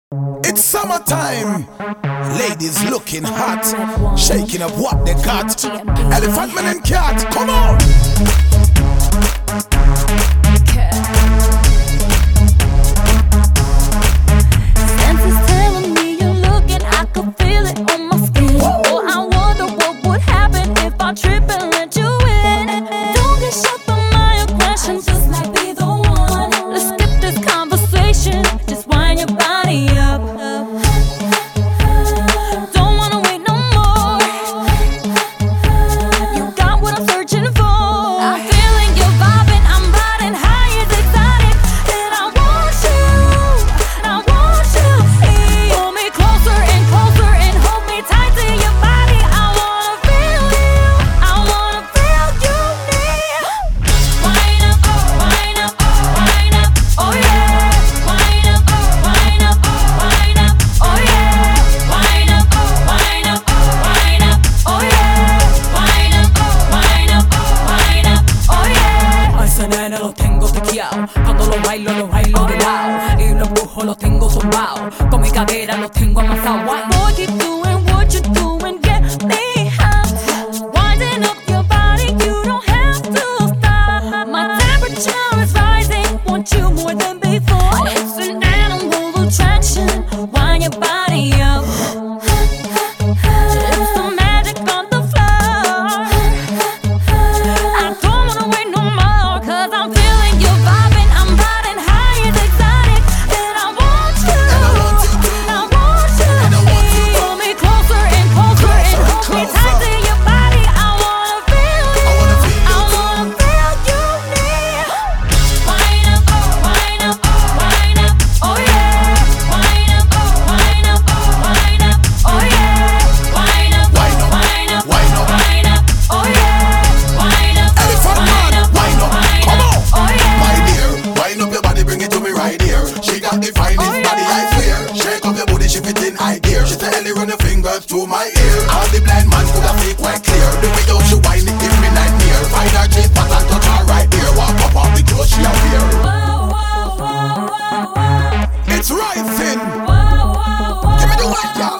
It's summertime. Ladies looking hot, shaking up what they got. Elephant man and cat, come on. Senses telling me you're looking, I could feel it on my skin. Oh, I wonder what would happen if I trip and let you in. Don't get shut by my aggression, just might be the one. Let's skip this conversation, just wind your body up. Don't wanna wait no more. You got what I'm searching for. I'm feeling you vibing, I'm riding high, it's exotic. And I want you, I want you. Pull me closer and closer and hold me tight to your body. I wanna feel you, I wanna feel you near. Wind up, wind up, wind up, oh yeah. Wind up, wind up, wind up, oh yeah. Wind up, wind up, wind up, oh yeah. Wind up, wind up, wind up, oh yeah. A ese nene lo tengo tequeado. Cuando lo bailo de lado. Y los brujos los tengo zumbados. Con mi cadera los tengo amasados. Boy, keep doing what you're doing, get me hot. Winding up your body, you don't have to stop. My temperature is rising, want you more than before. It's an animal attraction, wind your body up. It's the magic on the floor. I don't wanna wait no more, cause I'm feeling you vibing, I'm riding high, it's exotic. And I want you, I want you. Pull me closer and closer and hold me tight to your body. I wanna feel you, I wanna feel you near. Wind up, wind up, wind up, oh yeah. Wind up, wind up, wind up, oh yeah. Wind up, wind up, wind up, oh yeah. Wind up, Elephant man, wind up, come on. oh yeah. My dear, wind up your body, bring it to me right here. She got the finest body, I swear. Shake up your booty, she fit in high gear. She said, Ellie, run your fingers through my ear. All the blind man could have fake quite clear. The way how she wind it, give me nightmare. Find her cheek, pat and touch her right there. Walk up off the clothes she a wear. It's rising. Give me the white, y'all.